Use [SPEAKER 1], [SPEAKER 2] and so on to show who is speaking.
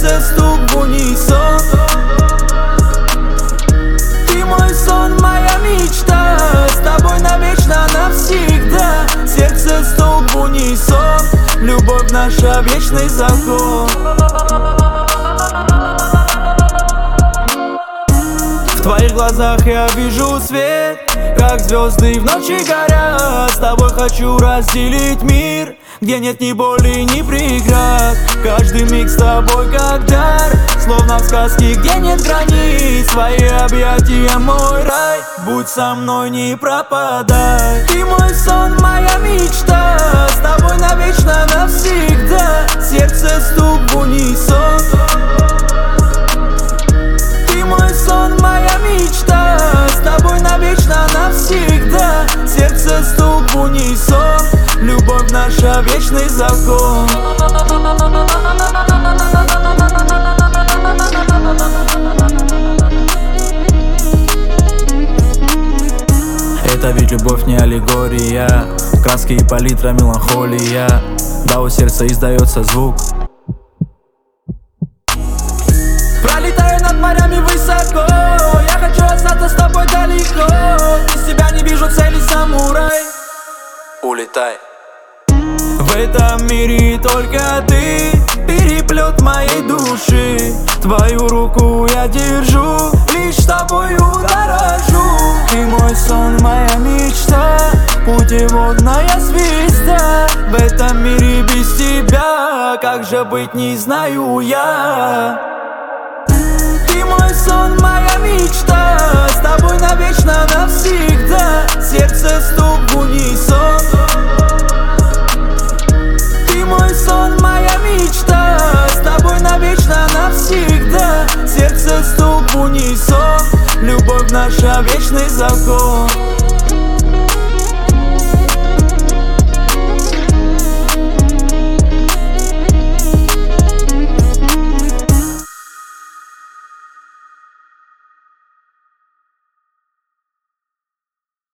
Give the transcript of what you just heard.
[SPEAKER 1] сердце стук в унисон. Ты мой сон, моя мечта, с тобой навечно, навсегда. Сердце стук в унисон, любовь наша вечный закон. В твоих глазах я вижу свет, как звезды в ночи горят. С тобой хочу разделить мир, где нет ни боли, ни преград. Каждый миг с тобой как дар, словно в сказке, где нет границ. Твои объятия мой рай, будь со мной, не пропадай. Ты мой сон, моя мечта, с тобой навечно, навсегда. Сердце стук в унисон. Ты мой сон, моя мечта, с тобой навечно, навсегда. Сердце стук в унисон, любовь наша вечный закон. Это ведь любовь не аллегория, краски и палитра, меланхолия. Да, у сердца издается звук. Пролетаю над морями высоко, я хочу остаться с тобой далеко. Без тебя не вижу цели, самурай. Улетай. В этом мире только ты, переплет моей души. Твою руку я держу, лишь тобою дорожу. Ты мой сон, моя мечта, путеводная звезда. В этом мире без тебя, как же быть, не знаю я. Ты мой сон, моя мечта, с тобой навечно, навсегда. Сердце стук в унисон. Ты мой сон, моя мечта, с тобой навечно, навсегда. Сердце стук в унисон, любовь наша вечный закон.